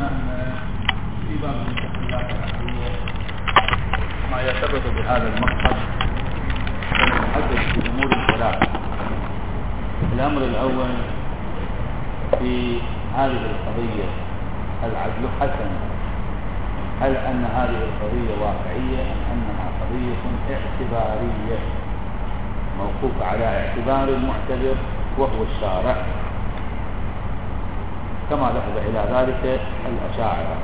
قلنا أن في باب المستقلات العقلية ما يرتبط بهذا المقصد ونتحدث في أمور ثلاثة. الأمر الأول في هذه القضية العدل حسن، هل أن هذه القضية واقعية أم أنها قضية اعتبارية موقوفة على اعتبار المعتبر وهو الشارع، كما ذهب إلى ذلك الأشاعرة.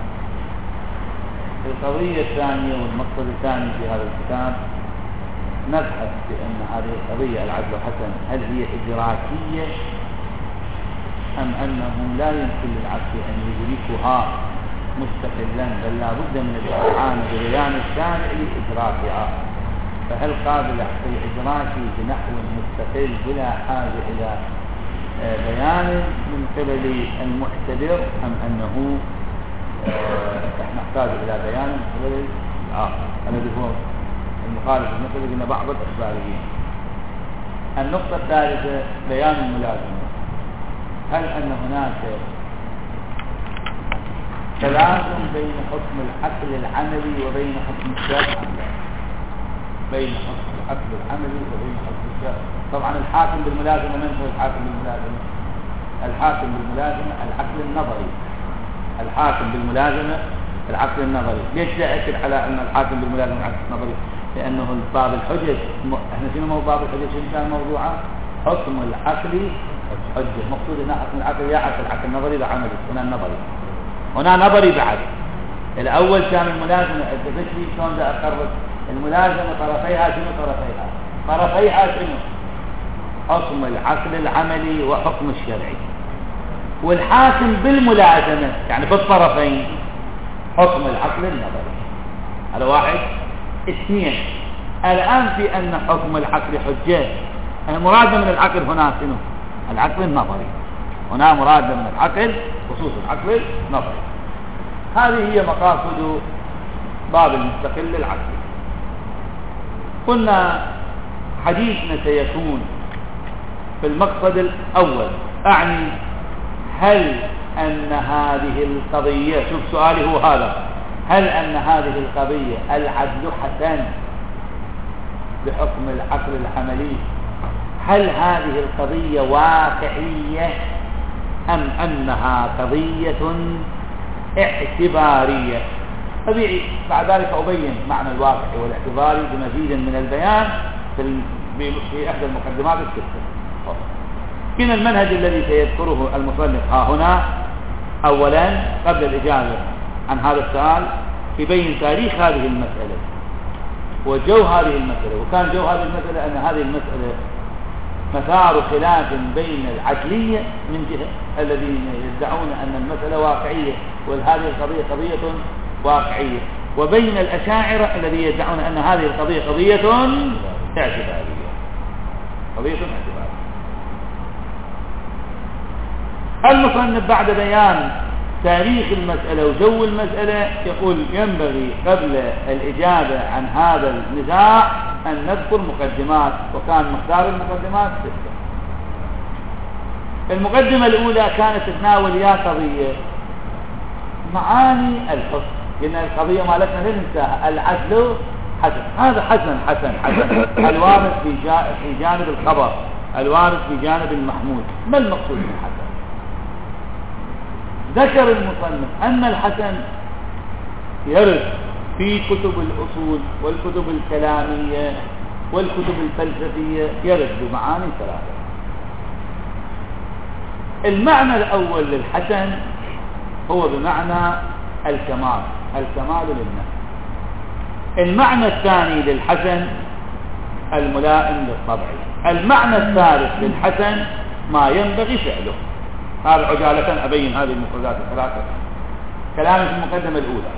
القضية الثانية والمقصد الثاني في هذا الكتاب نبحث بأن هذه القضية العدل حسن هل هي إدراكية أم أنه لا يمكن للعبد أن يدركها مستقلا، بل لا بد من الاستعانة ببيان الشارع لإدراكها، فهل قابلة للإدراك بنحو مستقل بلا حاجة إلى بيان من قبل المعتبر أم أنه نحتاج إلى بيان من قبل الآخر الذي هو المخالف المثل بين بعض الإخباريين. النقطة الثالثة بيان الملازمة، هل أن هناك تلازم بين حكم العقل العملي وبين حكم الشرع؟ بين حكم العقل العملي وبين حكم الشرع. طبعا الحاكم بالملازمة من هو الحاكم بالملازمة؟ الحاكم بالملازمة العقل النظري، الحاكم بالملازمة العقل النظري. ليش لا أكد على أن الحاكم بالملازمة العقل النظري؟ لأنه باب الحجج، احنا شنو باب الحجج شنو كان موضوعه؟ حكم العقل حجة. مقصود هنا حكم العقل يا العقل النظري لا عملي، هنا النظري، هنا نظري بعد. الأول كان الملازمة أثبت لي شلون ذا أقرب الملازمة طرفيها شنو؟ طرفيها شنو؟ حكم العقل العملي وحكم الشرعي. والحاكم بالملازمة يعني في الطرفين حكم العقل النظري. هذا واحد. اثنين، الآن في أن حكم العقل حجة، المراد من العقل هنا شنو؟ العقل النظري. هنا مراد من العقل خصوص العقل النظري. هذه هي مقاصد باب المستقل العقلي. قلنا حديثنا سيكون في المقصد الأول، أعني هل أن هذه القضية، شوف سؤالي هو هذا، هل أن هذه القضية العدل حسن بحكم العقل العملي، هل هذه القضية واقعية أم أنها قضية اعتبارية؟ طبيعي بعد ذلك أبين معنى الواقعي والاعتباري بمزيد من البيان في إحدى المقدمات الستة. كنا المنهج الذي سيذكره المصنف ها هنا أولا قبل الإجابة عن هذا السؤال يبين تاريخ هذه المسألة وجو هذه المسألة. وكان جو هذه المسألة أن هذه المسألة مثار خلاف بين العقلية من جهة الذين يدعون أن المسألة واقعية وهذه القضية قضية واقعية، وبين الأشاعرة الذين يدعون أن هذه القضية قضية اعتبارية. قضية اعتبارية. المصنف بعد بيان تاريخ المسألة وجو المسألة يقول ينبغي قبل الإجابة عن هذا النزاع أن نذكر مقدمات، وكان مقدار المقدمات 6. المقدمة الأولى كانت تتناول يا قضية معاني الحكم، لأن القضية مالتنا لا ننساها العدل حسن. هذا حسن الوارد في جانب الخبر، الوارد في جانب المحمود. ما المقصود بالحسن؟ ذكر المصنف أن الحسن يرد في كتب الأصول والكتب الكلامية والكتب الفلسفية، يرد بمعاني 3. المعنى الأول للحسن هو بمعنى الكمال للنفس. المعنى الثاني للحسن الملائم للطبع. المعنى الثالث للحسن ما ينبغي فعله. هذا عجالة أبين هذه المفردات الثلاثة كلامي في المقدمة الأولى.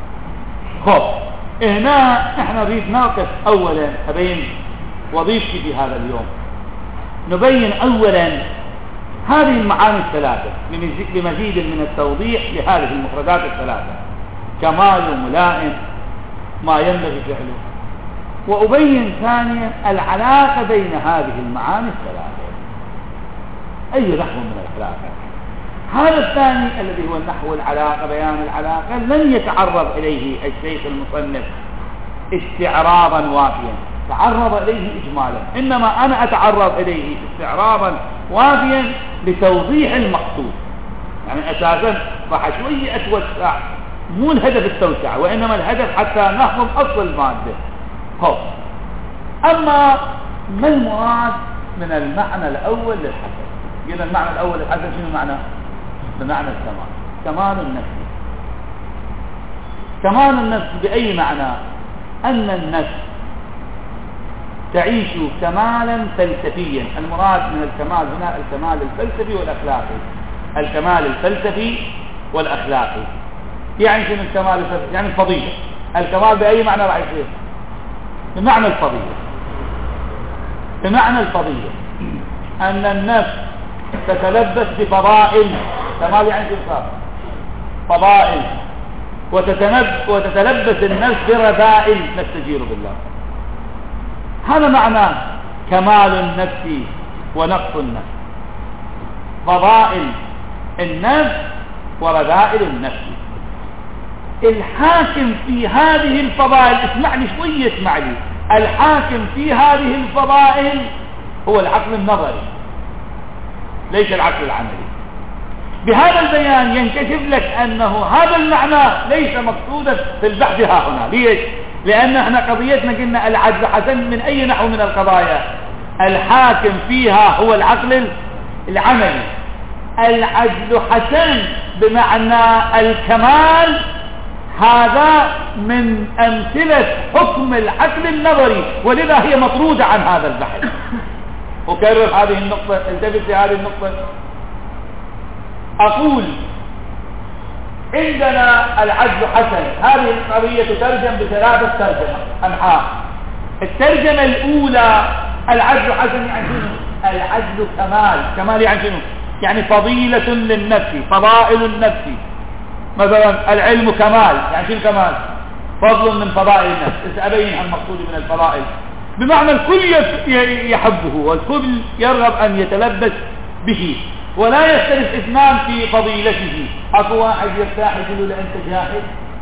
هنا نحن نريد ناقص أولا أبين وظيفتي في هذا اليوم، نبين أولا هذه المعاني الثلاثة بمزيد من التوضيح لهذه المفردات الثلاثة، كمال وملائم ما ينبغي فعله. وأبين ثانيا العلاقة بين هذه المعاني الثلاثة، أي نحو من الثلاثة. هذا الثاني الذي هو النحو العلاقة، بيان العلاقة، لن يتعرض إليه الشيخ المصنف استعراضا وافيا، تعرض إليه إجمالا، إنما أنا أتعرض إليه استعراضا وافيا لتوضيح المقصود. يعني أساسا راح شوية أتوسع، مو الهدف التوسعة، وإنما الهدف حتى نحفظ أصل المادة. هو أما ما المراد من المعنى الأول للحسن؟ قلنا المعنى الأول للحسن شنو معنى؟ بمعنى الكمال، كمال النفس. كمال النفس بأي معنى؟ أن النفس تعيش كمالا فلسفيا. المراد من الكمال هنا الكمال الفلسفي والأخلاقي، الكمال الفلسفي والأخلاقي. يعني شنو الكمال الفلسفي؟ يعني الفضيلة. الكمال بأي معنى راح يصير؟ بمعنى الفضيلة. بمعنى الفضيلة أن النفس تتلبس بفضائل. كمال يعني شنو؟ فضائل. وتتلبس النفس برذائل، نستجير بالله. هذا معنى كمال النفس ونقص النفس، فضائل النفس ورذائل النفس. الحاكم في هذه الفضائل، اسمعني شوية، اسمع لي، الحاكم في هذه الفضائل هو العقل النظري ليس العقل العملي. بهذا البيان ينكشف لك أنه هذا المعنى ليس مقصودا في البحث ها هنا. ليش؟ لأن احنا قضيتنا قلنا العدل حسن من أي نحو من القضايا؟ الحاكم فيها هو العقل العملي. العدل حسن بمعنى الكمال، هذا من أمثلة حكم العقل النظري، ولذا هي مطرودة عن هذا البحث. أكرر هذه النقطة، التفت لهذه النقطة. أقول عندنا العدل حسن، هذه القضية تترجم بثلاثة ترجمة أنحاء. الترجمة الأولى العدل حسن يعني شنو؟ العدل كمال. كمال يعني شنو؟ يعني فضيلة للنفس، فضائل النفس. مثلا العلم كمال، يعني شنو كمال؟ فضل من فضائل النفس. سأبين المقصود من الفضائل، بمعنى الكل يحبه والكل يرغب أن يتلبس به ولا يختلف اثنان في فضيلته. اكو واحد يرتاح يقول له انت جاهل،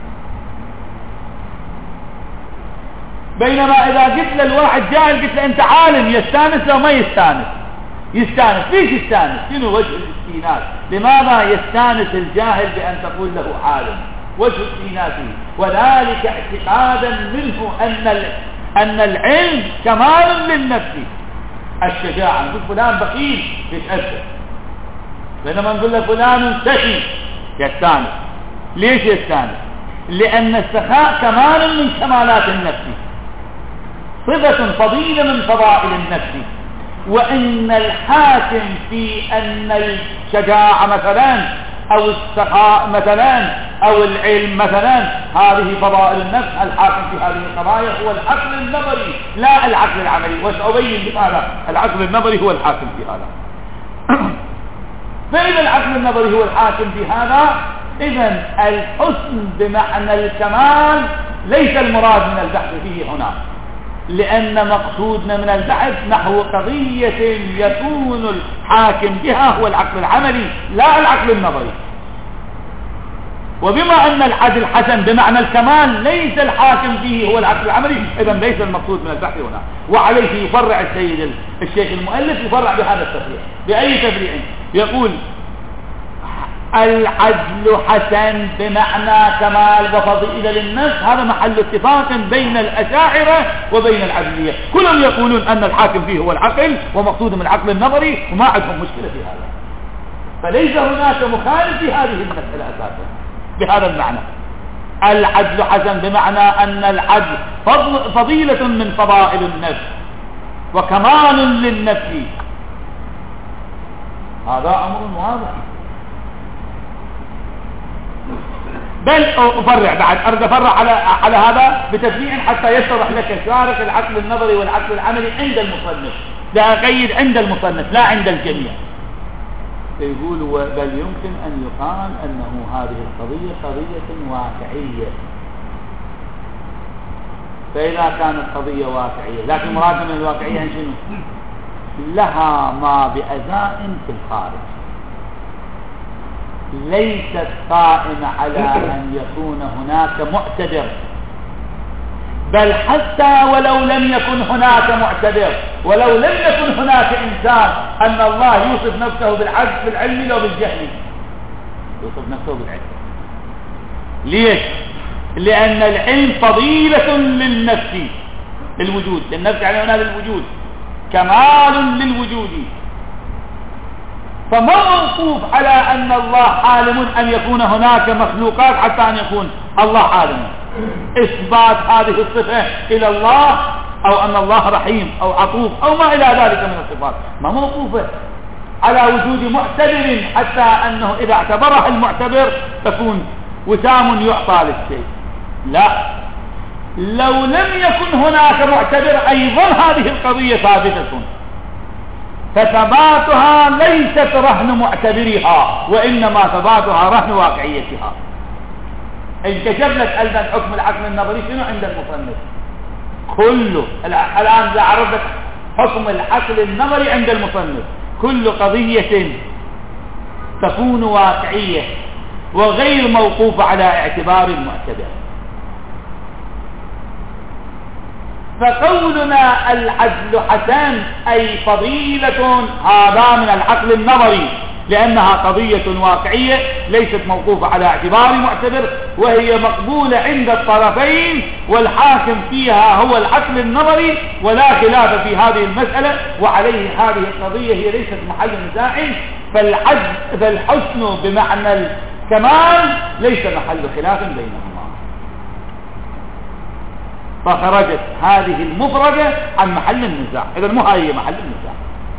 بينما اذا قلت للواحد جاهل قلت له انت عالم، يستانس لو ما يستانس؟ يستانس. ليش يستانس؟ شنو وجه الاستئناس؟ لماذا يستانس الجاهل بان تقول له عالم؟ وجه استئناسه وذلك اعتقادا منه ان العلم كمال للنفس. الشجاعه، نقول فلان بخيل يتأثر، بينما نقول له فلان سخي يستانس. ليش يستانس؟ لأن السخاء كمال من كمالات النفس، صفة فضيلة من فضائل النفس. وإن الحاكم في أن الشجاعة مثلا أو السخاء مثلا أو العلم مثلا هذه فضائل النفس، الحاكم في هذه القضايا هو العقل النظري لا العقل العملي. وسأبين بهذا العقل النظري هو الحاكم في هذا. فإذا العقل النظري هو الحاكم في هذا، إذن الحسن بمعنى الكمال ليس المراد من البحث فيه هنا، لأن مقصودنا من البحث نحو قضية يكون الحاكم بها هو العقل العملي لا العقل النظري. وبما أن العدل حسن بمعنى الكمال ليس الحاكم فيه هو العقل العملي، إذن ليس المقصود من البحث هنا. وعليه يفرع الشيخ المؤلف يفرع بهذا التفريع. بأي تفريع؟ يقول العدل حسن بمعنى كمال وفضيلة للنفس، هذا محل اتفاق بين الأشاعرة وبين العدلية. كلهم يقولون أن الحاكم فيه هو العقل ومقصود من العقل النظري، وما عندهم مشكلة في هذا. فليس هناك مخالف في هذه المسألة أساسا بهذا المعنى. العدل حسن بمعنى أن العدل فضيلة من فضائل النفس وكمال للنفس. هذا أمر واضح. بل أفرع بعد، أريد أفرع على هذا بتفريع حتى يتضح لك فارق العقل النظري والعقل العملي عند المصنف. لا أقيد عند المصنف لا عند الجميع. يقول بل يمكن أن يقال أنه هذه القضية قضية واقعية. فإذا كانت قضية واقعية، لكن مراد من الواقعية شنو؟ لها ما بأزاء في الخارج. ليست قائمة على أن يكون هناك معتبر، بل حتى ولو لم يكن هناك معتبر، ولو لم يكن هناك إنسان، أن الله يوصف نفسه بالعجز في العلم لو بالجهل، يوصف نفسه بالعلم. ليش؟ لأن العلم فضيلة للنفس، للوجود، للنفس يعني هنا للوجود، كمال للوجود. فما موقوف على أن الله عالم أن يكون هناك مخلوقات حتى أن يكون الله عالم. إثبات هذه الصفة إلى الله، أو أن الله رحيم أو عطوف أو ما إلى ذلك من الصفات، ما موقوفة على وجود معتبر حتى أنه إذا اعتبره المعتبر تكون وسام يعطى للشيء. لا، لو لم يكن هناك معتبر أيضا هذه القضية ثابتة، فثباتها ليست رهن معتبرها، وإنما ثباتها رهن واقعيتها. انكشف لك أيضا حكم العقل النظري شنو عند المصنف كله. الآن إذا عرفت حكم العقل النظري عند المصنف، كل قضية تكون واقعية وغير موقوفة على اعتبار المعتبر. فقولنا العدل حسن أي فضيلة، هذا من العقل النظري، لأنها قضية واقعية ليست موقوفة على اعتبار معتبر، وهي مقبولة عند الطرفين، والحاكم فيها هو العقل النظري، ولا خلاف في هذه المسألة. وعليه هذه القضية هي ليست محل نزاع، فالحسن بمعنى الكمال ليس محل خلاف بينهما. فخرجت هذه المفردة عن محل النزاع، إذا مو هي محل النزاع.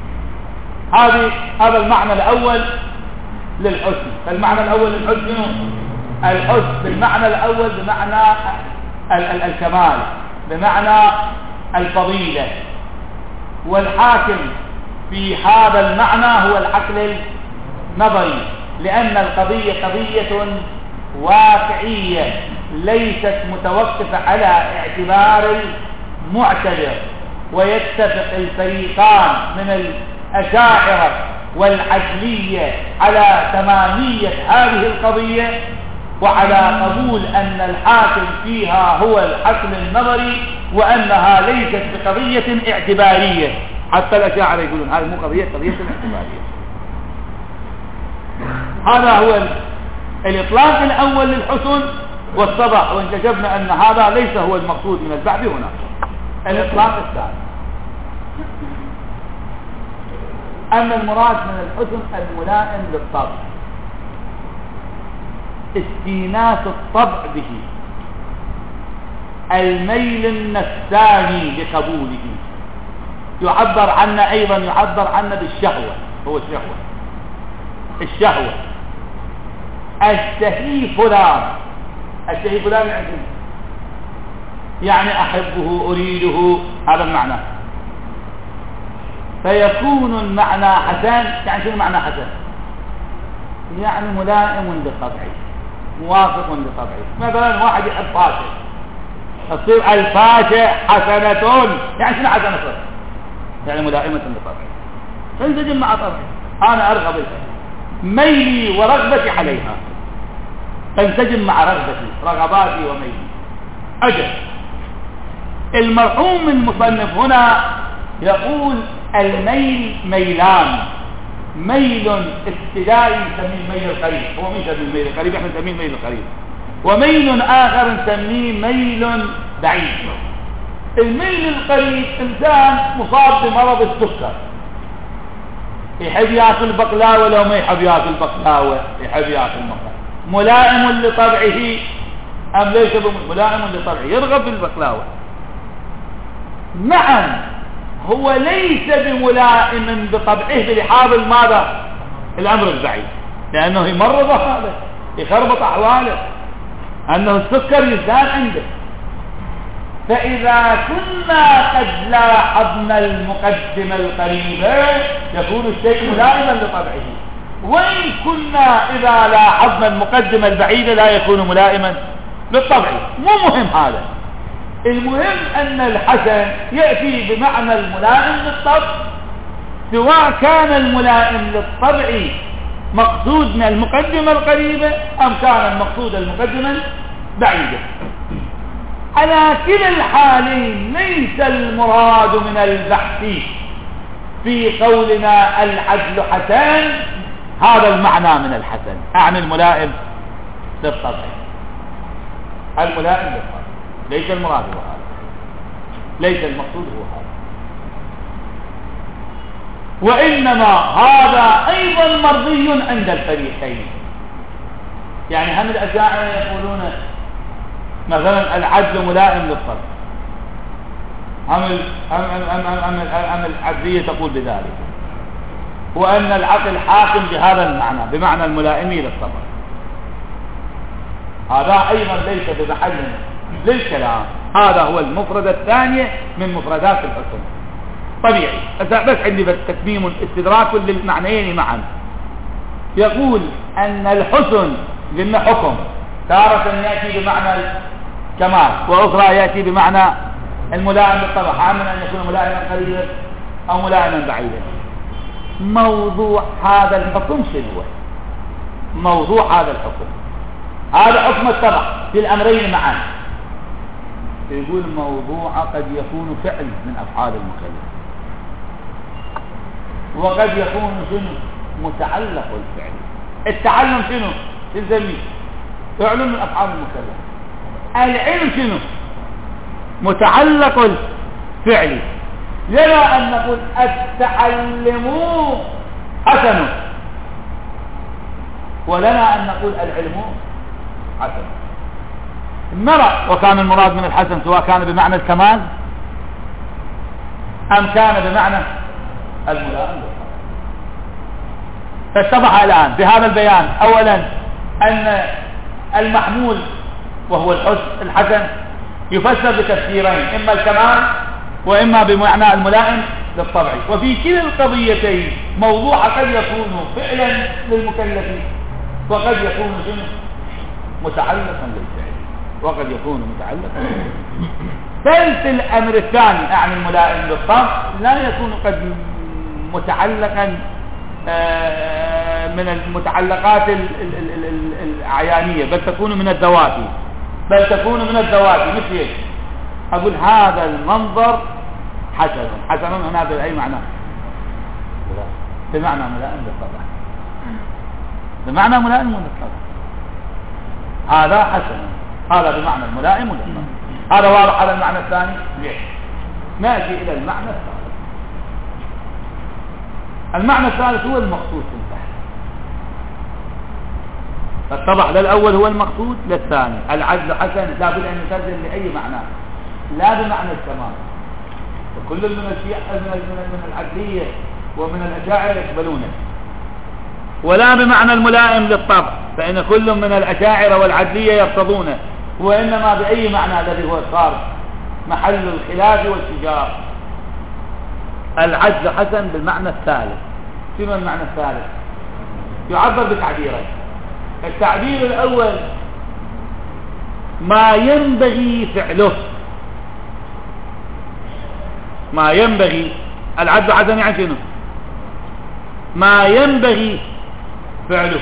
هذا المعنى الأول للحسن. فالمعنى الأول للحسن، الحسن بالمعنى الأول بمعنى الكمال، بمعنى الفضيلة، والحاكم في هذا المعنى هو العقل النظري، لأن القضية قضية واقعية ليست متوقفة على اعتبار المعتبر. ويتفق الفريقان من الأشاعرة والعدلية على تمامية هذه القضية، وعلى قبول أن الحاكم فيها هو العقل النظري، وأنها ليست بقضية اعتبارية. حتى الأشاعرة يقولون هذه مو قضية اعتبارية. هذا هو الإطلاق الأول للحسن، والصبح وانكشفنا أن هذا ليس هو المقصود من البعث هنا. الإطلاق الثاني أن المراد من الحسن الملائم للطبع، استيناس الطبع به، الميل النفساني لقبوله. يعبر عنه أيضا بالشهوة، هو الشهوة. اشتهي فلان يعني أحبه أريده، هذا المعنى. فيكون المعنى حسن. يعني شو معنى حسن؟ يعني ملائم لطبعه، موافق لطبعه. مثلا واحد يحب فاشة، تصير الفاشة حسنة، يعني شنو حسنة؟ يعني ملائمة لطبعه، تنسجم مع طبعه. أنا أرغب ميلي ورغبتي عليها، تنسجم مع رغباتي وميلي. أجل المرحوم المصنف هنا يقول الميل ميلان، ميل ابتدائي نسميه الميل القريب، هو مين يسميه الميل القريب؟ احنا نسميه الميل القريب. وميل آخر نسميه ميل بعيد. الميل القريب إنسان مصاب بمرض السكر، يحب ياكل بقلاوة، لو ما يحب ياكل بقلاوة يحب ياكل ملائم لطبعه أم ليس ملائم لطبعه؟ يرغب بالبقلاوة. نعم، هو ليس بملائم بطبعه بلحاظ ماذا؟ الأمر البعيد، لأنه يمرض هذا، يخربط أحواله، أنه السكر يزداد عنده. فإذا كنا قد لاحظنا المقدمة القريبة يكون الشيء ملائما لطبعه، وإن كنا إذا لاحظنا المقدمة البعيدة لا يكون ملائما للطبع. مو مهم هذا، المهم أن الحسن يأتي بمعنى الملائم للطبع، سواء كان الملائم للطبع مقصود من المقدمة القريبة أم كان المقصود المقدمة بعيدة. على كلا الحالين ليس المراد من البحث في قولنا العدل حسن هذا المعنى من الحسن، أعني الملائم للطبع، الملائم للطبع، ليس المراد هو هذا، ليس المقصود هو هذا. وإنما هذا أيضا مرضي عند الفريقين. يعني هم الأشاعرة يقولون مثلا العدل ملائم للطبع، هم العدلية تقول بذلك، وأن العقل حاكم بهذا المعنى بمعنى الملائمي للطبع. هذا أيضا ليس بمحل للكلام، هذا هو المفردة الثانية من مفردات الحسن. طبيعي بس عندي تتميم استدراك للمعنيين معا. يقول أن الحسن قلنا حكم تارة يأتي بمعنى الكمال وأخرى يأتي بمعنى الملائم بالطبع، عامل أن يكون ملائما قريبا أو ملائما بعيدا. موضوع هذا الحكم شنو؟ موضوع هذا الحكم، هذا حكم الطبع في الأمرين معا. يقول موضوع قد يكون فعل من أفعال المكلف، وقد يكون شنو؟ متعلق الفعل. التعلم شنو؟ تسميه فعل من أفعال المكلف. العلم شنو؟ متعلق الفعل. لنا أن نقول التعلم حسن، ولنا أن نقول العلم حسن. نرى وكان المراد من الحسن سواء كان بمعنى الكمال أم كان بمعنى الملائم. فاتضح الآن بهذا البيان أولا أن المحمول وهو الحسن يفسر بتفسيرين، إما الكمال وإما بمعنى الملائم للطبع. وفي كلا القضيتين موضوع قد يكون فعلا للمكلف وقد يكون متعلقا للفعل وقد يكون متعلقا. ثالث الأمر الثاني أعني الملائم للطبع لا يكون قد متعلقا من المتعلقات العيانية، بل تكون من الذوات، مثل ايش؟ أقول هذا المنظر حسن. حسن هنا بأي معنى؟ بمعنى ملائم للطبع، بمعنى ملائم للطبع. هذا حسن، هذا بمعنى الملائم للطبع. هذا واضح على المعنى الثاني. ليش؟ نأتي إلى المعنى الثالث. المعنى الثالث هو المقصود في البحث. فالطبع للأول هو المقصود، للثاني العدل حسن لا بد أن يترجم لأي معنى، لا بمعنى الكمال. وكل من الشيعة من العدلية ومن الأشاعرة يقبلونه، ولا بمعنى الملائم للطبع، فإن كل من الأشاعرة والعدلية يرتضونه، وإنما بأي معنى الذي هو صار محل الخلاف والشجار. العدل حسن بالمعنى الثالث. شنو المعنى الثالث؟ يعبر بتعبيرين. التعبير الأول ما ينبغي فعله، ما ينبغي. العدل حسن يعني شنو؟ ما ينبغي فعله،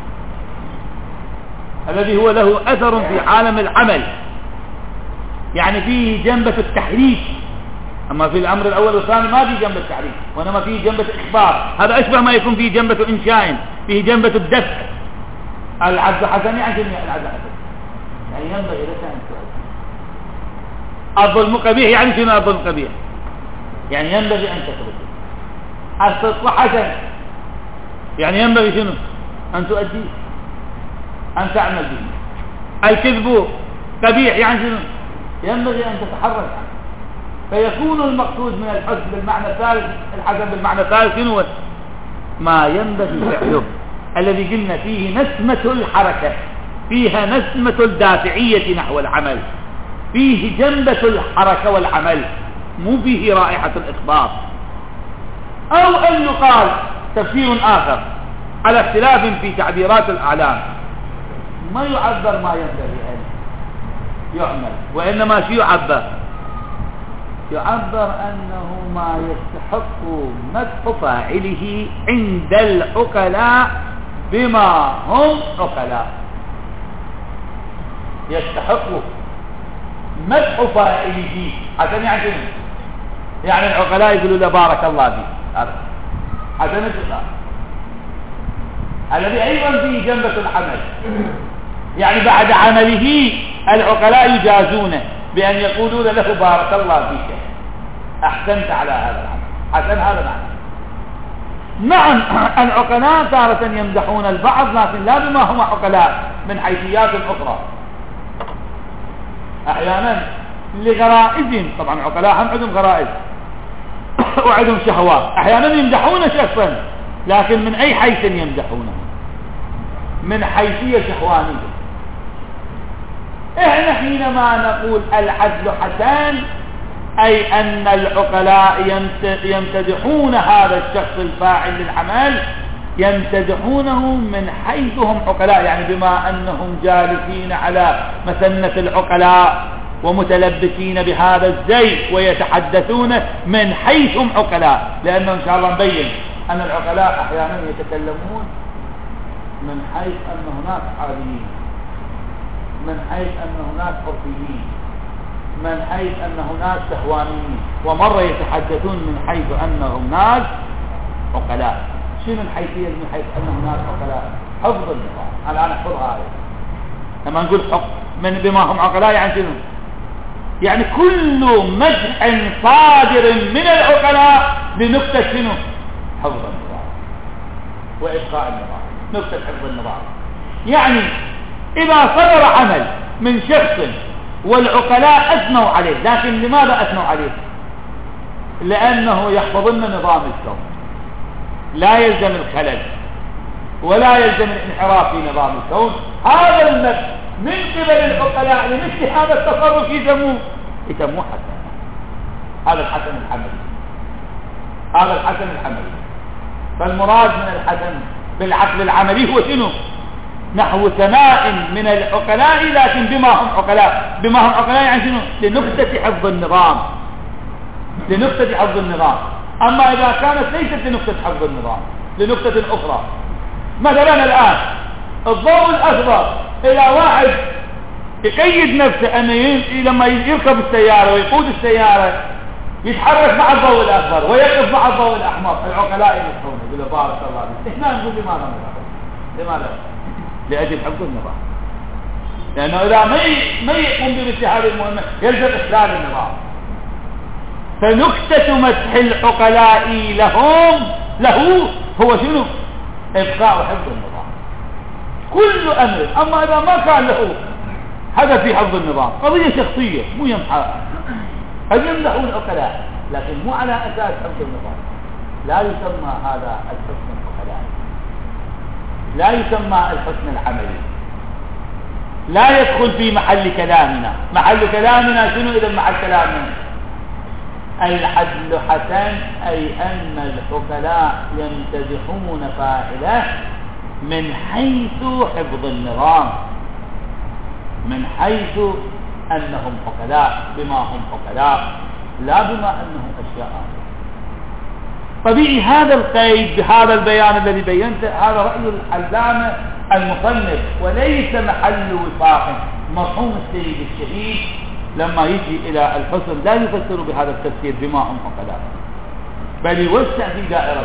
الذي هو له أثر في عالم العمل، يعني فيه جنبة التحريك. أما في الأمر الأول والثاني ما في جنبة التحريك، وإنما فيه جنبة الإخبار. هذا أشبه ما يكون فيه جنبة إنشاء، فيه جنبة الدفع. العدل حسن يعني شنو؟ العدل حسن يعني ينبغي لك أن تؤدي. الظلم قبيح يعني شنو؟ الظلم قبيح يعني ينبغي أن تتركه. الصدق حسن يعني ينبغي شنو؟ أن تؤديه، أن تعمل به. الكذب قبيح يعني شنو؟ ينبغي أن تتحرك عنه. فيكون المقصود من الحسن بالمعنى الثالث، الحسن بالمعنى الثالث شنو؟ ما ينبغي فعله، الذي قلنا فيه نسمة الحركة، فيها نسمة الدافعية نحو العمل، فيه جنبة الحركة والعمل، مو فيه رائحة الإخبار. أو أن يقال تفسير آخر على اختلاف في تعبيرات الأعلام، ما يعبر ما ينبغي أن يعمل، وإنما شو يعبر؟ يعبر أنه ما يستحق مدح فاعله عند العقلاء بما هم عقلاء يستحقوا مدح فاعله. حسن يعني العقلاء يقولوا له بارك الله فيك. هذا حسن الذي أيضا فيه جنبة العمل، يعني بعد عمله العقلاء يجازونه بأن يقولون له بارك الله فيك، أحسنت على هذا العمل، حسن هذا العمل. نعم العقلاء تارة يمدحون البعض لكن لا بما هم عقلاء من حيثيات أخرى. أحيانا لغرائزهم، طبعا عقلاء هم عندهم غرائز وعندهم شهوات، أحيانا يمدحون شخصا لكن من أي حيث يمدحونه؟ من حيثية شهوانية. احنا حينما نقول العدل حسن أي أن العقلاء يمتدحون هذا الشخص الفاعل للعمل، يمتدحونه من حيث هم عقلاء، يعني بما أنهم جالسين على مسنة العقلاء ومتلبسين بهذا الزي ويتحدثون من حيث هم عقلاء. لأنه إن شاء الله نبين أن العقلاء أحيانا يتكلمون من حيث أن هناك عاديين، من حيث أن هناك عرفيين، من حيث أن هناك شهوانيين، ومرة يتحدثون من حيث أنهم ناس عقلاء. شنو الحيثية من حيث أن هناك عقلاء؟ حفظ النظام. الآن احفظها آية لما نقول من بما هم عقلاء يعني شنو؟ يعني كل مدح صادر من العقلاء لنكتة شنو؟ حفظ النظام وإبقاء النظام، نكتة حفظ النظام. يعني إذا صدر عمل من شخص والعقلاء أثنوا عليه، لكن لماذا أثنوا عليه؟ لأنه يحفظن نظام الكون، لا يلزم الخلل ولا يلزم الانحراف في نظام الكون. هذا المدح من قبل العقلاء لمثل هذا التصرف يسموه حسن. هذا الحسن الحمدي، هذا الحسن الحمدي. فالمراد من الحسن بالعقل العملي هو شنو؟ نحو ثناء من العقلاء لكن بما هم عقلاء. بما هم عقلاء يعني شنو؟ لنكتة حفظ النظام، لنكتة حفظ النظام. أما إذا كانت ليست لنكتة حفظ النظام لنكتة أخرى، مثلا الآن الضوء الأخضر إلى واحد يقيد نفسه أنه لما يركب السيارة ويقود السيارة يتحرك مع الضوء الأخضر ويقف مع الضوء الأحمر، العقلاء يمدحونه يقولوا بارك الله فيك. إحنا نقول لماذا؟ لأجل حفظ النظام، لأنه إذا ما يقوم بمثل هذه المهمة يلزم إخلال النظام. فنكتة مدح العقلاء له هو شنو؟ إبقاء وحفظ النظام كل أمر. أما إذا ما كان له هذا في حفظ النظام قضية شخصية مو يمحى، هل يمدحون العقلاء لكن مو على أساس حفظ النظام، لا يسمى هذا الحسن العقلائي، لا يسمى الحسن العملي، لا يدخل في محل كلامنا. محل كلامنا شنو إذا محل كلامنا؟ العدل حسن أي أن العقلاء يمتدحون فاعله من حيث حفظ النظام، من حيث أنهم عقلاء، بما هم عقلاء لا بما أنهم أشياء. طبيعي هذا القيد بهذا البيان الذي بينته هذا رأي العلامة المصنف وليس محل وفاق. مرحوم السيد الشهيد لما يجي إلى الحسن لا يفسر بهذا التفسير بما هم عقلاء، بل يوسع في دائرة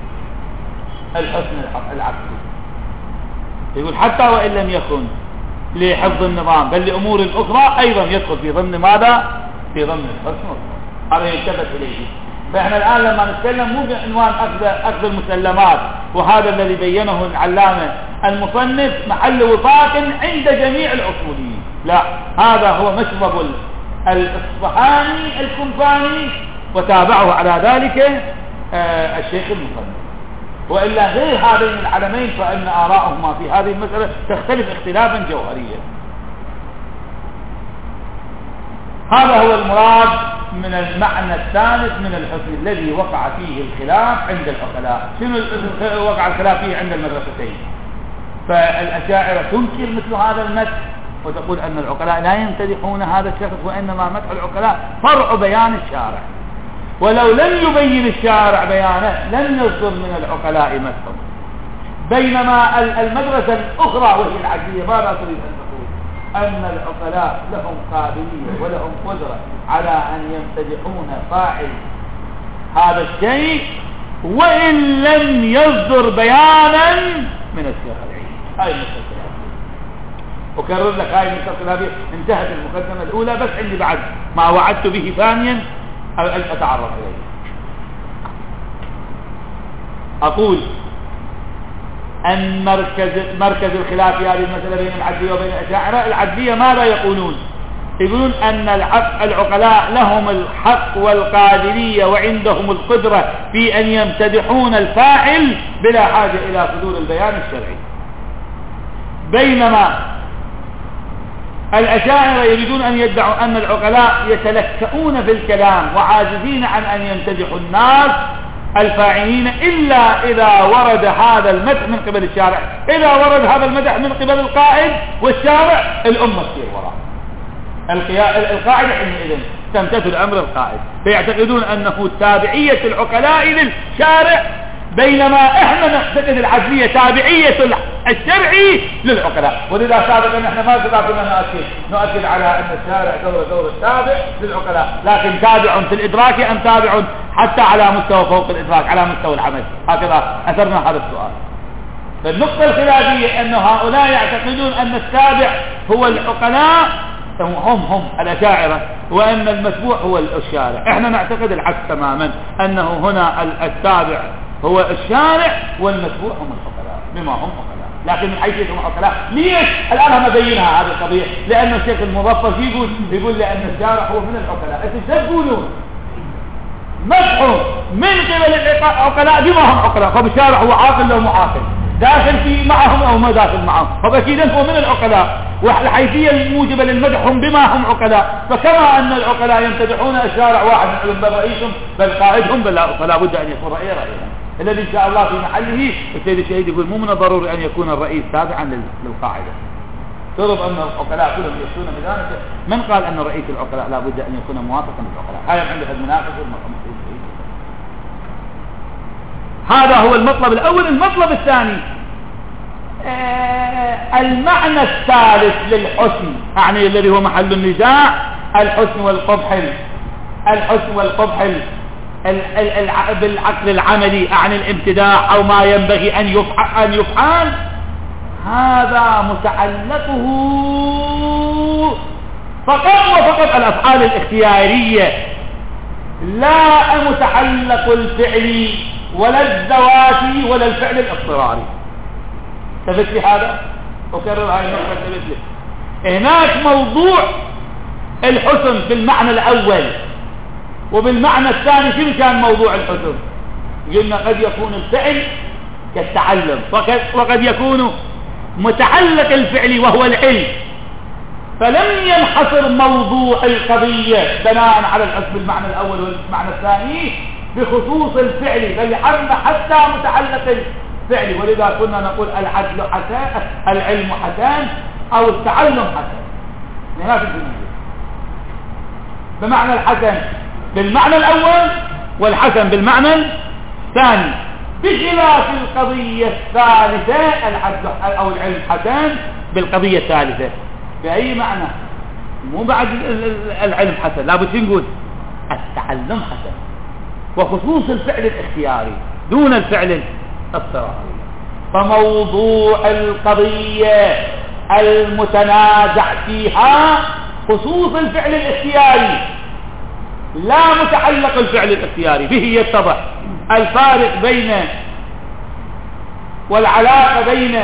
الحسن العقلي، يقول حتى وإن لم يكن لحفظ النظام بل لأمور أخرى أيضا يدخل في ضمن ماذا؟ في ضمن الحسن. هذا يلتفت إليه. فإحنا الآن لما نتكلم مو بعنوان أخذ المسلمات، وهذا الذي بينه العلامة المصنف محل وفاق عند جميع الأصوليين، لا، هذا هو مشرب الإصفهاني الكنفاني وتابعه على ذلك الشيخ المصنف. وإلا غير هذين العلمين فإن آراءهما في هذه المسألة تختلف اختلافا جوهريا. هذا هو المراد من المعنى الثالث من الحسن الذي وقع فيه الخلاف عند العقلاء. شنو وقع الخلاف فيه عند المدرستين؟ فالأشاعرة تنكر مثل هذا المدح وتقول أن العقلاء لا يمتدحون هذا الشخص، وإنما مدح العقلاء فرع بيان الشارع، ولو لم يبين الشارع بيانه لن يصدر من العقلاء مدحه. بينما المدرسة الأخرى وهي العدلية ماذا تريد أن تقول؟ أن العقلاء لهم قابلية ولهم قدرة على أن يمتدحون فاعل هذا الشيء وإن لم يصدر بيانا من الشرع. هاي المسألة أكرر لك هاي المسألة هذه انتهت المقدمة الأولى، بس عندي بعد ما وعدت به ثانيا أتعرف إليه. أقول أن مركز الخلاف في هذه المسألة بين العدلية وبين الأشاعرة. العدلية ماذا يقولون؟ يقولون أن العقلاء لهم الحق والقادرية وعندهم القدرة في أن يمتدحون الفاعل بلا حاجة إلى صدور البيان الشرعي، بينما الأشاعرة يريدون أن يدعوا أن العقلاء يتلكؤون في الكلام وعاجزين عن أن يمتدحوا الناس الفاعلين إلا إذا ورد هذا المدح من قبل الشارع. إذا ورد هذا المدح من قبل القائد والشارع الأمة تصير وراء القاعدة، حينئذ تمتثل أمر القائد. فيعتقدون أنه تابعية العقلاء للشارع، بينما احنا نعتقد العدلية تابعية الشرعي للعقلاء. ولذا سابقا احنا ما كنا نؤكد على ان الشارع دور التابع للعقلاء، لكن تابع في الادراك ام تابع حتى على مستوى فوق الادراك على مستوى العمل؟ هكذا اثرنا هذا السؤال. فالنقطة الخلافية ان هؤلاء يعتقدون ان التابع هو العقلاء هم الأشاعرة، وأن المتبوع هو الشارع. احنا نعتقد العكس تماما، أنه هنا التابع هو الشارع والمتبوع هم العقلاء بما هم عقلاء. لكن من حيث هم عقلاء ليش؟ الآن هم بينها هذه القضية، لأن الشيخ المظفر يقول لأن الشارع هو من العقلاء. أنتم تقولون مدحوا من قبل العقلاء بما هم عقلاء، فالشارع هو عاقل لو معاقل، داخل في معهم أو ما داخل معهم، فأكيد هو من العقلاء، والحيثية الموجبة للمدح هم بما هم عقلاء. فكما أن العقلاء يمتدحون الشارع واحد من بل رئيسهم بل قائدهم فلا بد أن يكون رئيسا الذي إن شاء الله في محله. السيد الشهيد يقول مو من الضروري أن يكون الرئيس تابعا للقاعدة، ترض أن العقلاء كلهم يكونون بذلك. من قال أن رئيس العقلاء لا بد أن يكون موافقا للعقلاء؟ هذا عندك المناقشة والمقام. هذا هو المطلب الأول. المطلب الثاني المعنى الثالث للحسن، يعني الذي هو محل النزاع، الحسن والقبح. الحسن والقبح بالعقل العملي عن الامتداح أو ما ينبغي أن يفعل، هذا متعلقه فقط وفقط الأفعال الاختيارية، لا متعلق الفعل ولا الذواتي ولا الفعل الاضطراري. ثبت لي هذا؟ أكرر هاي النقطة ثبت لي. هناك موضوع الحسن بالمعنى الأول، وبالمعنى الثاني شنو كان موضوع الحسن؟ قلنا قد يكون الفعل كالتعلم، وقد يكون متعلق الفعل وهو العلم، فلم ينحصر موضوع القضية بناء على الحسن بالمعنى الأول والمعنى الثاني بخصوص الفعل، بل عم حتى متعلق الفعل. ولذا كنا نقول العدل حسن، العلم حسن، أو التعلم حسن. هناك الجميع بمعنى الحسن بالمعنى الأول والحسن بالمعنى الثاني، بخلاف القضية الثالثة العدل أو العلم حسن بالقضية الثالثة. بأي معنى؟ مو بعد العلم حسن، لا بد نقول التعلم حسن، وخصوص الفعل الاختياري دون الفعل الاضطراري. فموضوع القضية المتنازع فيها خصوص الفعل الاختياري، لا متعلق الفعل الاختياري. به يتضح الفارق بين والعلاقة بين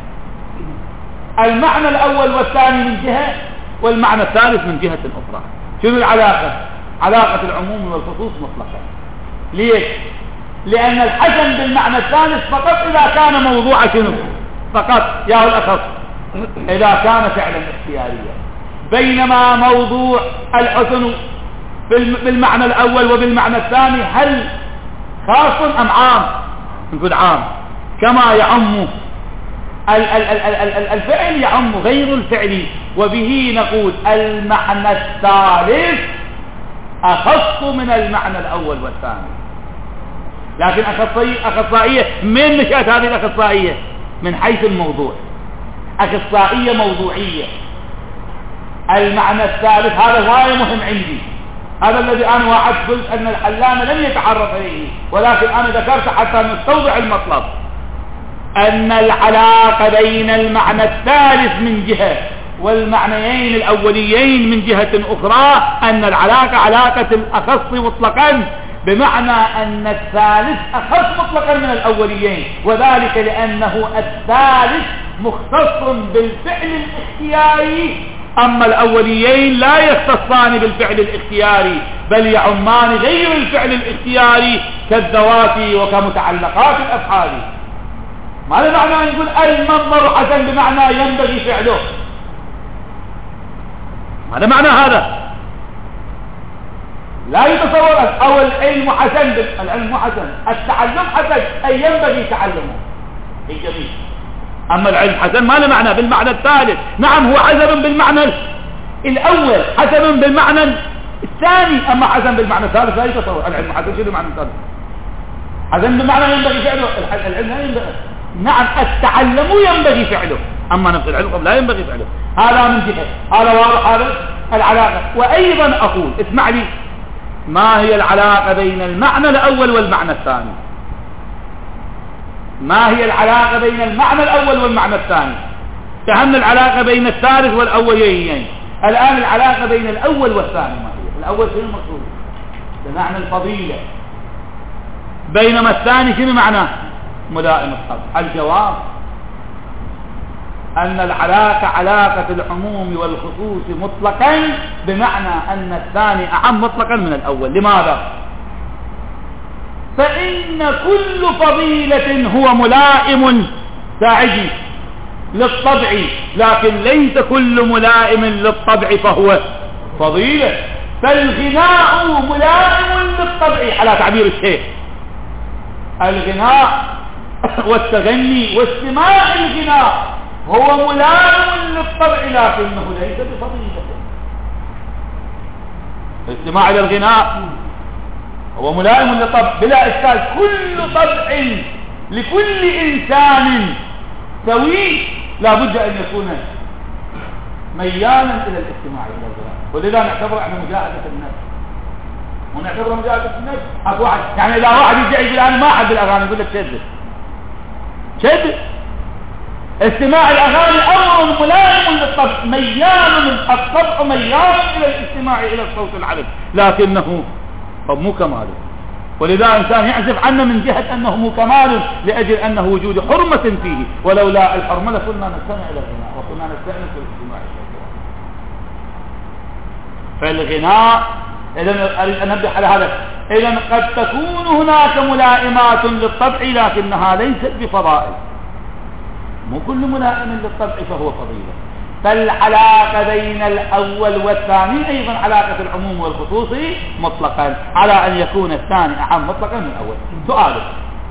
المعنى الأول والثاني من جهة، والمعنى الثالث من جهة أخرى. شنو العلاقة؟ علاقة العموم والخصوص مطلقا. ليش؟ لأن الحسن بالمعنى الثالث فقط إذا كان موضوع شنو؟ فقط يا الأخص إذا كان فعلا اختياريا، بينما موضوع الحسن بالمعنى الأول وبالمعنى الثاني هل خاص أم عام؟ نقول عام، كما يعم الفعل يعم غير الفعل. وبه نقول المعنى الثالث أخص من المعنى الأول والثاني. لكن أخصائية. من نشأت هذه الأخصائية؟ من حيث الموضوع، أخصائية موضوعية. المعنى الثالث هذا غاية مهم عندي، هذا الذي أنا واحد قلت أن العلامة لم يتعرف إليه، ولكن أنا ذكرت حتى نستوضح المطلب، أن العلاقة بين المعنى الثالث من جهة والمعنيين الأوليين من جهة أخرى، أن العلاقة علاقة الأخص مطلقا، بمعنى أن الثالث أخص مطلقا من الأوليين، وذلك لأنه الثالث مختص بالفعل الاختياري، أما الأوليين لا يختصان بالفعل الاختياري بل يعمان غير الفعل الاختياري كالذوات وكمتعلقات الأفعال. ماذا معنى أن نقول المنظر حسن بمعنى ينبغي فعله؟ ماذا معنى هذا؟ لا يتصور. أو العلم حسن، العلم حسن، التعلم حسن أي ينبغي تعلمه الجميع. أما العلم حسن ما له معنى بالمعنى الثالث. نعم هو حسن بالمعنى الأول، حسن بالمعنى الثاني، أما حسن بالمعنى الثالث لا يتصور. العلم حسن شنو معنى الثالث؟ حسن بالمعنى ينبغي فعله، العلم لا ينبغي. نعم التعلم ينبغي فعله، أما نفس العلم لا ينبغي فعله. هذا من جهة، هذا واضح هذا العلاقة. وأيضا أقول اسمع لي، ما هي العلاقة بين المعنى الأول والمعنى الثاني؟ ما هي العلاقة بين المعنى الأول والمعنى الثاني؟ فهمنا العلاقة بين الثالث والأوليين، الآن العلاقة بين الأول والثاني ما هي؟ الأول شنو المقصود؟ بمعنى الفضيلة، بينما الثاني شنو معناه؟ ملائم الطبع. الجواب أن العلاقة علاقة العموم والخصوص مطلقا، بمعنى أن الثاني أعم مطلقا من الأول. لماذا؟ فإن كل فضيلة هو ملائم ساعدي للطبع، لكن ليس كل ملائم للطبع فهو فضيلة. فالغناء ملائم للطبع على تعبير الشيخ، الغناء والتغني واستماع الغناء هو ملائم للطبع لكنه ليس بفضيلة. استماع الغناء هو ملائم للطبع بلا إشكال. كل طبع لكل إنسان سوي لا بد أن يكون ميالا إلى الاستماع إلى الغناء، ولذا نعتبر احنا مجاهدة النفس، ونعتبر مجاهدة النفس. أكو واحد يعني إذا واحد يجي يقول أنا ما أحب الأغاني يقول لك شد. استماع الأغاني أمر ملائم للطبع، ميال الطبع ميال إلى الاستماع إلى الصوت العذب، لكنه طب مو كماله. ولذا إنسان يعزف عنه من جهة أنه مو كماله لأجل أنه وجود حرمة فيه، ولولا الحرمة لكنا نستمع إلى الغناء وكنا نستأنس الاستماع إلى الغناء. فالغناء إذا أريد أن نبدأ على هذا. إذا قد تكون هناك ملائمات للطبع لكنها ليست بفضائل، مو كل ملائم للطبع فهو فضيلة. فالعلاقة بين الأول والثاني أيضا علاقة العموم والخصوص مطلقا، على أن يكون الثاني أعم مطلقا من الأول. سؤالك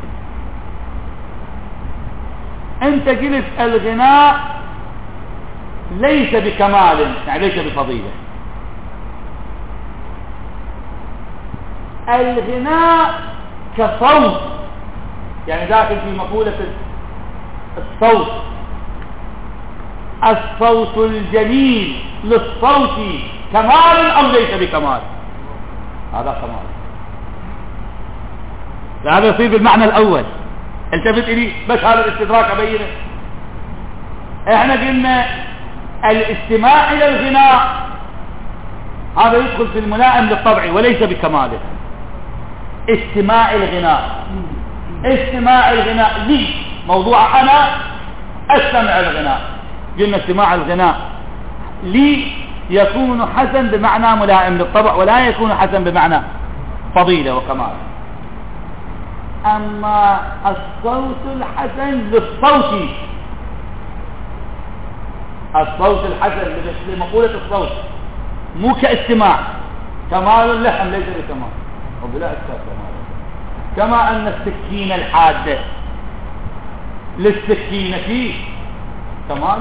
أنت قلت الغناء ليس بكمال، يعني ليس بفضيلة. الغناء كصوت، يعني داخل في مقولة الصوت، الصوت الجميل للصوت كمال أم ليس بكمال؟ هذا كمال. هذا يصير بالمعنى الأول. التفت إلي بس هذا الاستدراك أبينه. احنا قلنا الاستماع إلى الغناء هذا يدخل في الملائم للطبع وليس بكماله. استماع الغناء لي موضوع أنا أستمع الغناء. قلنا استماع الغناء لي يكون حسن بمعنى ملائم للطبع ولا يكون حسن بمعنى فضيلة وكمال. أما الصوت الحسن للصوت، الصوت الحسن لمقولة الصوت مو كاستماع، كمال اللحم ليس بكمال وبلا أشكال كمال. كما أن السكين الحادة للسكينة فيه كمال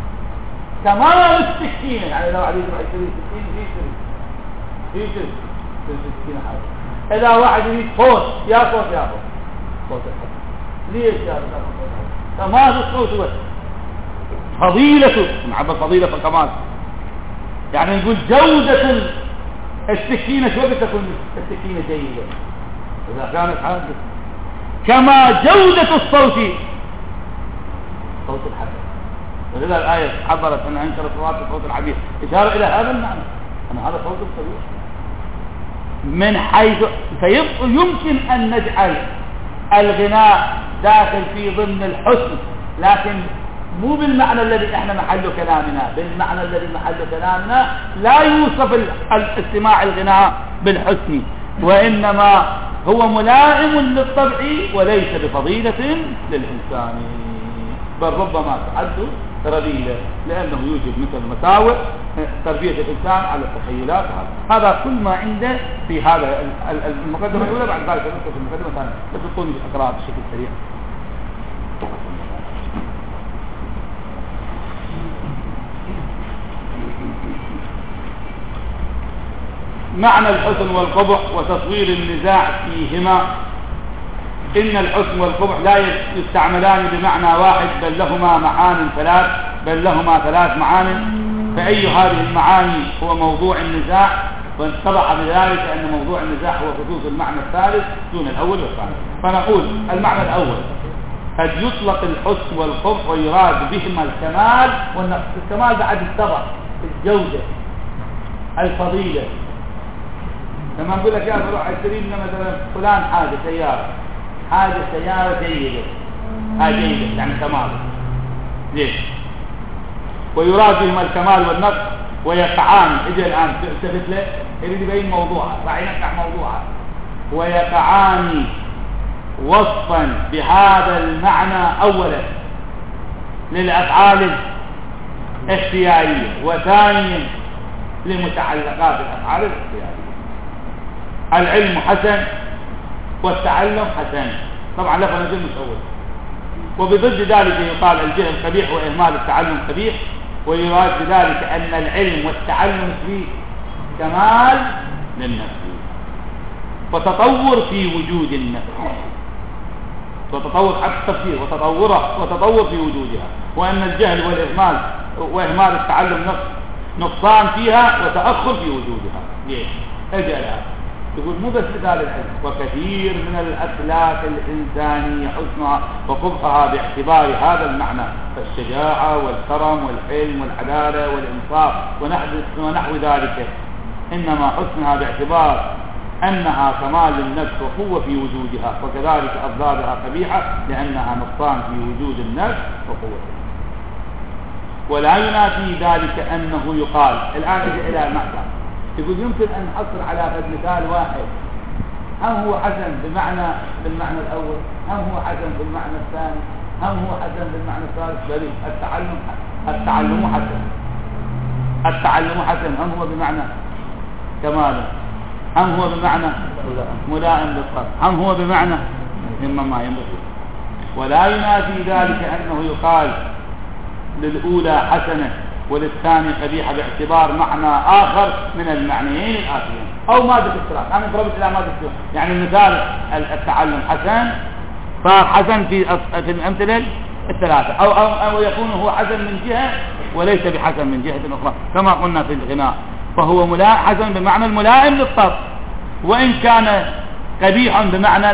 السكينة، يعني لو واحد يروح يشتري سكين في السكينة حادة. إذا واحد يريد فوت ياخذ صوت الحسن. ليش يا رب؟ ما في الصوت بس فضيلته، نعبر فضيلة الكمال، يعني نقول جودة السكينة شو تكون السكينة جيدة إذا كانت حادة، كما جودة الصوت صوت الحسن. ولذا الآية عبرت أن أنكر صوت صوت العبيد، إشارة إلى هذا المعنى أن هذا صوت الصبيح، من حيث يمكن أن نجعل الغناء داخل في ضمن الحسن، لكن مو بالمعنى الذي احنا محل كلامنا، بالمعنى الذي محل كلامنا لا يوصف الاستماع الغناء بالحسن، وإنما هو ملائم للطبع وليس بفضيلة للإنسان، بل ربما تعد رذيلة، لأنه يوجد مثل مساوئ تربية الإنسان على التخيلات. هذا كل ما عنده في هذا المقدمة الأولى. بعد ذلك ندخل في المقدمة الثانية، تكون القراءة بشكل سريع. معنى الحسن والقبح وتصوير النزاع فيهما. إن الحسن والقبح لا يستعملان بمعنى واحد، بل لهما ثلاث معاني، فأي هذه المعاني هو موضوع النزاع، واتضح بذلك أن موضوع النزاع هو خصوص المعنى الثالث دون الأول والثاني. فنقول المعنى الأول قد يطلق الحسن والقبح ويراد بهما الكمال والنقص. الكمال بعد اتضح الجودة الفضيلة، لما نقول لك يا بروح اشتري لنا مثلا فلان حاجة سيارة جيدة، جيدة يعني كمال ليش، ويراد بهما الكمال والنقص ويقعان. اجي الآن تثبت له يريد يبين موضوعها، راح ينقع موضوعها، ويقعان وصفا بهذا المعنى أولا للأفعال الاختيارية، وثانيا لمتعلقات الأفعال الاختيارية. العلم حسن والتعلم حسن، طبعا لفظ الجهل مشوش، وبضد ذلك يقال الجهل قبيح وإهمال التعلم قبيح، ويراد بذلك أن العلم والتعلم فيه كمال للنفس وتطور في وجود النفس، وتطور حتى التفسير وتطور في وجودها، وأن الجهل والإهمال وإهمال التعلم نقصان فيها وتأخر في وجودها. ليش؟ أجلها يقول مو بس مثال العلم، وكثير من الأخلاق الإنسانية حسنها وقبحها باعتبار هذا المعنى، فالشجاعة والكرم والحلم والعدالة والإنصاف ونحو ذلك، إنما حسنها باعتبار أنها كمال للنفس وقوة في وجودها، وكذلك أضدادها قبيحة لأنها نقصان في وجود النفس وقوتها. ولا ينافي ذلك أنه يقال الآن إلى المعنى، يقول يمكن أن نحصر على مثال واحد، هم هو حسن بالمعنى الأول، هم هو حسن بالمعنى الثاني، هم هو حسن بالمعنى الثالث، بل التعلم حسن، هم هو بمعنى كمال، هم هو بمعنى ملائم للطبع، هم هو بمعنى مما ما ينبغي. ولا ينافي ذلك أنه يقال للأولى حسنة وللثاني قبيحة باعتبار معنى آخر من المعنيين الآخرين، أو مادة اشتراك. أنا ضربت إلى مادة اشتراك، يعني مثال التعلم حسن، فحسن في الأمثلة الثلاثة، أو يكون هو حسن من جهة وليس بحسن من جهة أخرى، كما قلنا في الغناء، فهو حسن بمعنى الملائم للطبع، وإن كان قبيح بمعنى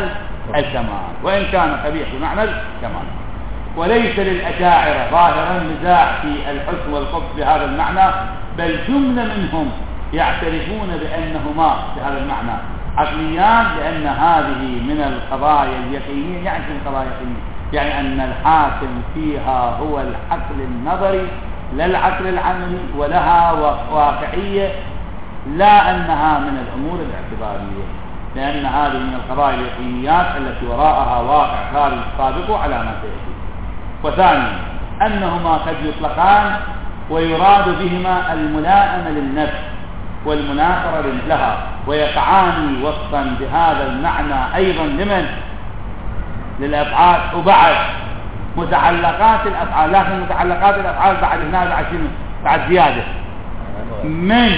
الكمال، وليس للأشاعرة ظاهرا نزاع في الحسن والقبح بهذا المعنى، بل جملة منهم يعترفون بأنهما بهذا المعنى عقليان، لأن هذه من القضايا اليقينية. يعني في القضايا اليقينية يعني أن الحاكم فيها هو العقل النظري لا العقل العملي، ولها واقعية لا أنها من الأمور الاعتبارية، لأن هذه من القضايا اليقينيات التي وراءها واقع خارج سابق على ما سيأتي. وثانيا أنهما قد يطلقان ويراد بهما الملائمة للنفس والمناصرة لها، ويقعان وصفا بهذا المعنى أيضا للأفعال، وبعد متعلقات الأفعال، لكن متعلقات الأفعال بعد هنا بعد زيادة من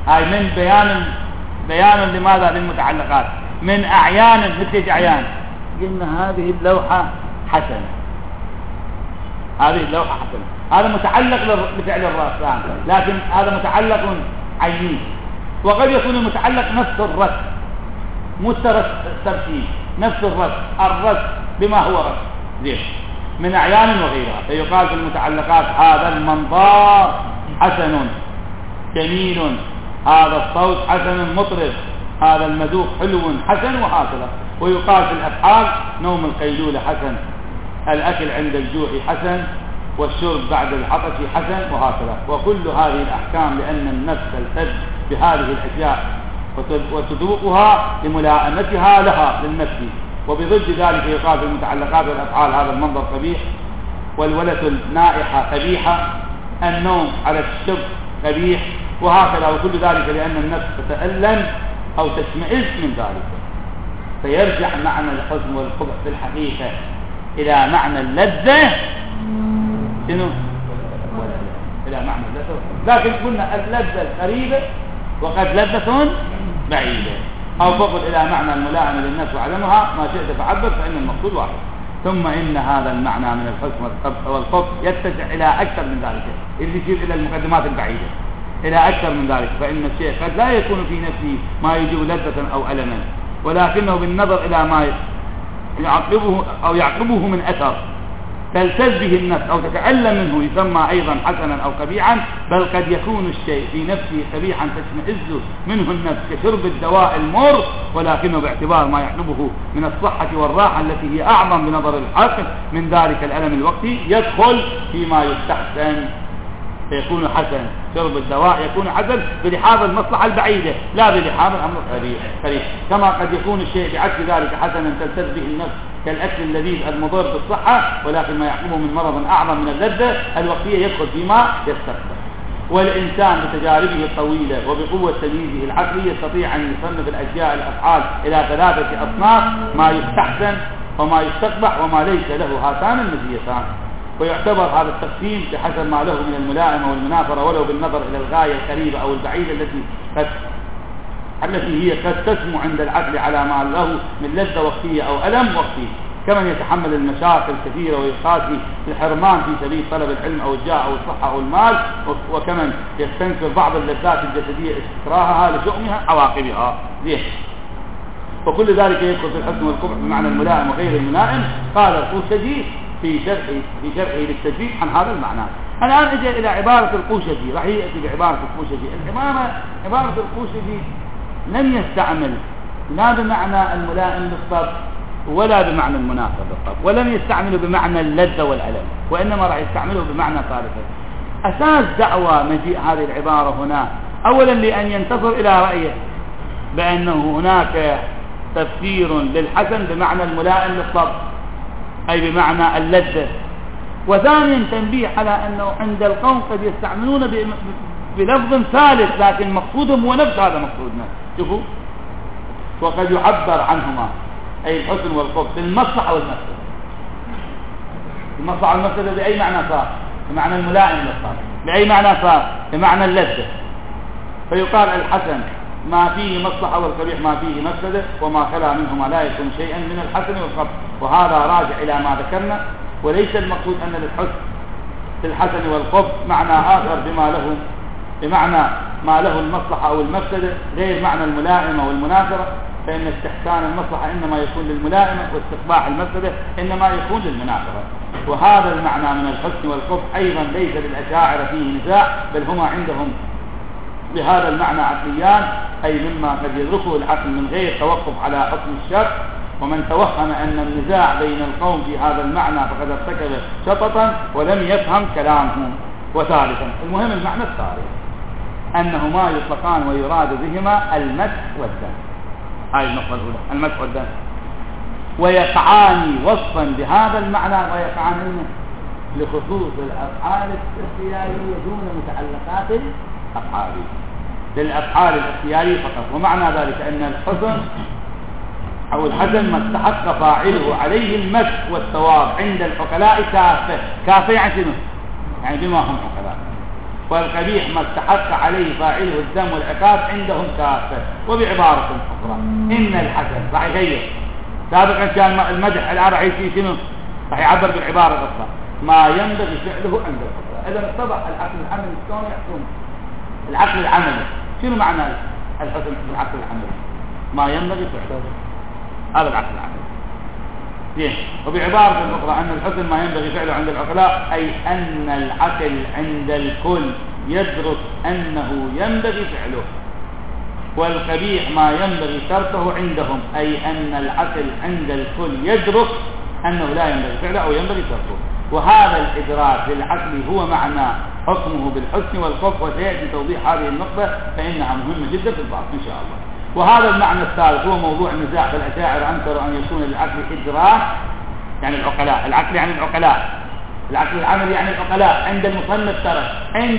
بيان لماذا للمتعلقات، من أعيان مثل أعيان قلنا هذه اللوحة حسنة، هذه اللوحة حسنة، هذا متعلق بفعل الرسام، لكن هذا متعلق عيني. وقد يكون المتعلق نفس الرسم، الترتيب نفس الرسم بما هو رسم زين من أعيان وغيرها. فيقال في المتعلقات هذا المنظار حسن جميل، هذا الصوت حسن مطرب، هذا المذوق حلو حسن، وهكذا. ويقال في الأفعال نوم القيلولة حسن، الأكل عند الجوع حسن، والشرب بعد العطش حسن، وهكذا. وكل هذه الأحكام لأن النفس تلتذ بهذه الأشياء وتذوقها لملائمتها لها للنفس. وبضد ذلك يقال في المتعلقات والأفعال هذا المنظر قبيح، والولة النائحة قبيحة، النوم على الشرب قبيح، وهكذا. وكل ذلك لأن النفس تتألم أو تشمئز من ذلك. فيرجع معنى الحزن والقبح في الحقيقة إلى معنى اللذة، إلى معنى اللذة. لكن قلنا اللذة القريبة وقد لذة بعيدة، أو فقط إلى معنى الملائمة للنفس وعدمها، ما شئت فعبر، فإن المقصود واحد. ثم إن هذا المعنى من الحزن والقبح يتسع إلى أكثر من ذلك، اللي يشير إلى المقدمات البعيدة إلى أكثر من ذلك. فإن الشيء قد لا يكون في نفسه ما يجيب لذة أو ألما، ولكنه بالنظر إلى ما يعقبه من أثر تلتذ به النفس أو تتألم منه يسمى أيضا حسنا أو قبيحا. بل قد يكون الشيء في نفسه قبيحا تشمئز منه النفس كشرب الدواء المر، ولكنه باعتبار ما يحلبه من الصحة والراحة التي هي أعظم بنظر العقل من ذلك الألم الوقتي يدخل فيما يستحسن فيكون حسن. شرب الدواء يكون حسن بلحاظ المصلحة البعيدة لا بلحاظ الأمر القريب. كما قد يكون الشيء بعكس ذلك حسنا تلتذ به النفس كالأكل اللذيذ المضر بالصحة، ولكن ما يحكمه من مرض أعظم من اللذة الوقتية يدخل فيما يستقبل. والإنسان بتجاربه الطويلة وبقوة تمييزه العقلي يستطيع أن يصنف الأشياء الأفعال إلى 3 أصناف: ما يستحسن وما يستقبح وما ليس له هاتان المزيتان. ويعتبر هذا التقسيم بحسب ما له من الملائمة والمنافرة، ولو بالنظر إلى الغاية القريبة أو البعيدة التي هي قد تسمو عند العقل على ما له من لذة وقتية أو ألم وقتي، كمن يتحمل المشاكل الكثيرة ويقاسي الحرمان في سبيل طلب العلم أو الجاه أو الصحة أو المال، وكمن يستنكر بعض اللذات الجسدية استكراهها لشؤمها عواقبها. وكل ذلك يدخل في الحزن والقبح بمعنى الملائم وغير الملائم. قال القوشجي في شرحه للتجريد عن هذا المعنى. الآن اجى إلى عبارة القوشجي، راح يأتي بعبارة القوشجي. عبارة القوشجي لم يستعمل لا بمعنى الملائم بالطبع ولا بمعنى المنافر بالطبع، ولم يستعمله بمعنى اللذة والألم، وإنما راح يستعمله بمعنى ثالث. أساس دعوى مجيء هذه العبارة هنا أولا لأن ينتصر إلى رأيه بأنه هناك تفسير للحسن بمعنى الملائم للطبع أي بمعنى اللذة، وثانيا تنبيه على أنه عند القوم قد يستعملون بلفظ ثالث لكن مقصودهم هو نفس هذا مقصودنا. شوفوا، وقد يعبر عنهما أي الحسن والقبح بالمصلحة والمفسدة. المصلحة والمفسدة بأي معنى صار؟ بمعنى الملائم للطبع. بأي معنى صار؟ بمعنى اللذة. فيقال الحسن ما فيه مصلحة والقبيح ما فيه مفسدة، وما خلا منهما لا يكون شيئا من الحسن والقبح. وهذا راجع إلى ما ذكرنا، وليس المقصود أن للحسن في الحسن والقبح معنى آخر بمعنى ما له المصلحة أو المفسدة غير معنى الملائمة والمنافرة، فإن استحسان المصلحة إنما يكون للملائمة، واستقباح المفسدة إنما يكون للمنافرة. وهذا المعنى من الحسن والقبح أيضا ليس للأشاعرة فيه نزاع، بل هما عندهم بهذا المعنى عقليان، أي مما قد يدركه العقل من غير توقف على حكم الشرع. ومن توهم أن النزاع بين القوم في هذا المعنى فقد ارتكب شططا ولم يفهم كلامه. وثالثا المهم المعنى الثالث أنهما يطلقان ويراد بهما المدح والذم. هذه النقطة الأولى، المدح والذم، ويقعان وصفا بهذا المعنى، ويقعان لخصوص الأفعال الاختيارية دون متعلقات الأفعال، للأفعال الاختيارية فقط. ومعنى ذلك أن الحسن أو الحسن ما استحق فاعله عليه المدح والثواب عند العقلاء كافة يعني شنو؟ يعني بما هم عقلاء. والقبيح ما استحق عليه فاعله الذم والعقاب عندهم كافة. وبعبارة أخرى إن الحسن راح يغير سابقا كان المدح الآن راح يصير شنو؟ راح يعبر بالعبارة الأخرى ما ينبغي فعله عند العقلاء. إذا اتضح العقل العملي شلون يحكم العقل العملي. شنو معنى الحكم بالعقل العملي؟ ما ينبغي فعله، هذا العقل العملي. زين. وبعبارة أخرى أن الحكم ما ينبغي فعله عند العقلاء أي أن العقل عند الكل يدرك أنه ينبغي فعله، والقبيح ما ينبغي تركه عندهم أي أن العقل عند الكل يدرك أنه لا ينبغي فعله أو ينبغي تركه. وهذا الإدراك للعقل هو معنى حكمه بالحسن والخوف، وسيأتي توضيح هذه النقطة فإنها مهمة جدا في البحث إن شاء الله. وهذا المعنى الثالث هو موضوع النزاع. فالأشاعرة أنكروا أن يكون للعقل إدراك، يعني العقلاء، العقل يعني العقلاء، العقل العملي يعني العقلاء. عند المصنف ترك،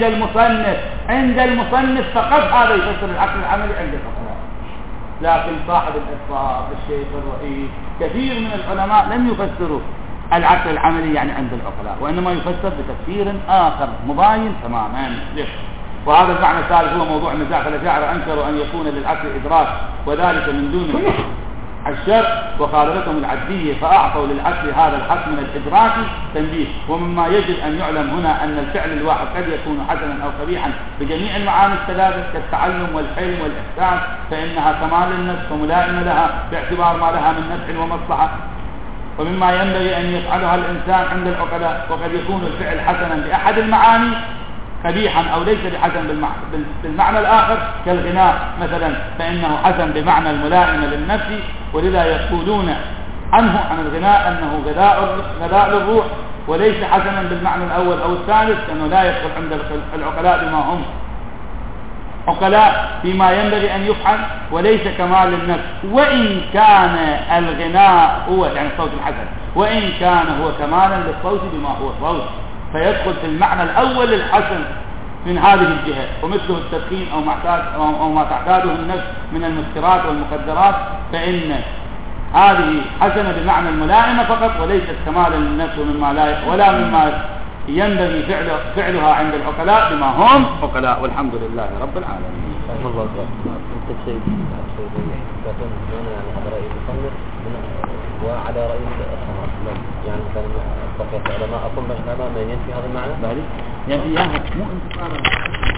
عند المصنف فقط هذا يفسر العقل العملي عند العقلاء. لكن صاحب الإصرار الشيخ الرئيس كثير من العلماء لم يفسروا العقل العملي يعني عند العقلاء، وإنما يفسر بتفسير آخر مباين تماما. وهذا المعنى الثالث هو موضوع النزاع. فالأشاعرة أنكروا أن يكون للعقل إدراك وذلك من دون الشرع وخالفتهم العدلية، فأعطوا للعقل هذا الحق من الإدراك تنبيه. ومما يجب أن يعلم هنا أن الفعل الواحد قد يكون حسنا أو قبيحا بجميع المعاني الثلاثة كالتعلم والحلم والإحسان، فإنها كمال النفس وملائمة لها باعتبار ما لها من نفع ومصلحة. ومما ينبغي أن يفعلها الإنسان عند العقلاء. وقد يكون الفعل حسنا بأحد المعاني قبيحا أو ليس بحسن بالمعنى الآخر، كالغناء مثلا فإنه حسن بمعنى الملائمة للنفس، ولذا يقولون عنه عن الغناء أنه غذاء للروح، وليس حسنا بالمعنى الأول أو الثالث، لأنه لا يدخل عند العقلاء بما هم عقلاء فيما ينبغي أن يفعل، وليس كمال النفس. وإن كان الغناء هو يعني الصوت الحسن، وإن كان هو كمالا للصوت بما هو صوت، فيدخل في المعنى الأول للحسن من هذه الجهة. ومثله التدخين أو ما تعتاده النفس من المسكرات والمخدرات، فإن هذه حسنة بمعنى الملائمة فقط، وليست كمالا للنفس ولا مما ينبغي فعلها عند العقلاء بما هم عقلاء. والحمد لله رب العالمين. وعلى رأي الصحابة يعني مثلا العلماء أقول العلماء من ينفي هذا المعنى؟ يعني مو انتصار